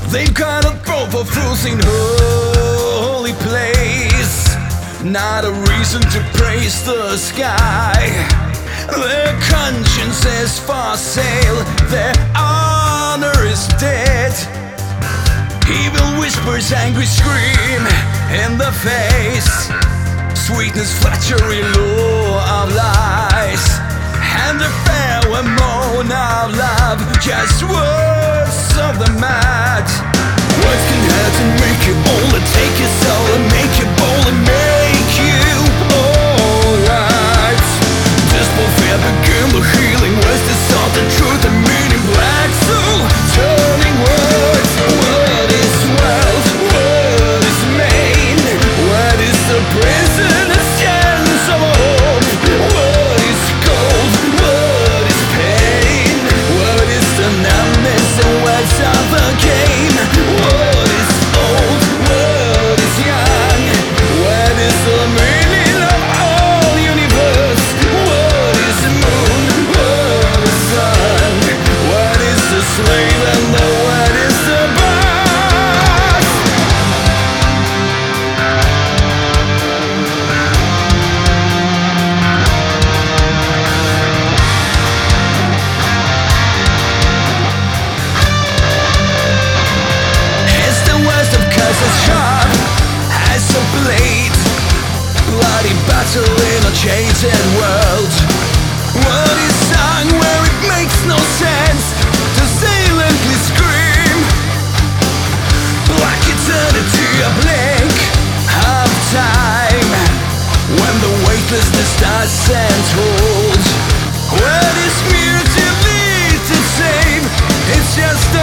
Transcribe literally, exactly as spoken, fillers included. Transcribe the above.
They've got a proper fools in holy place, not a reason to praise the sky. Their consciences for sale, their honor is dead. Evil whispers, angry scream in the face. Sweetness, flattery, lure of lies, and the farewell moan of love, just words of the mad. Words can hurt and make you bold, and take your soul and make you bold and make you alright. Just for fear begin the healing, words the salt and truth and meaning, black soul turning words. What is wealth? What is main? What is the prison? A sense of hope. What is gold? What is pain? What is the numbness and what's of the game? What is old? What is young? What is the meaning of all universe? What is the moon? What is sun? What is the slave and the what is the boss? It's the worst of curses, sharp as a blade, bloody battle in a changing world. What is sung where it makes no sense to silently scream? Black eternity, a blink of time, when the weightlessness doesn't hold. What is mere to lead to save? It's just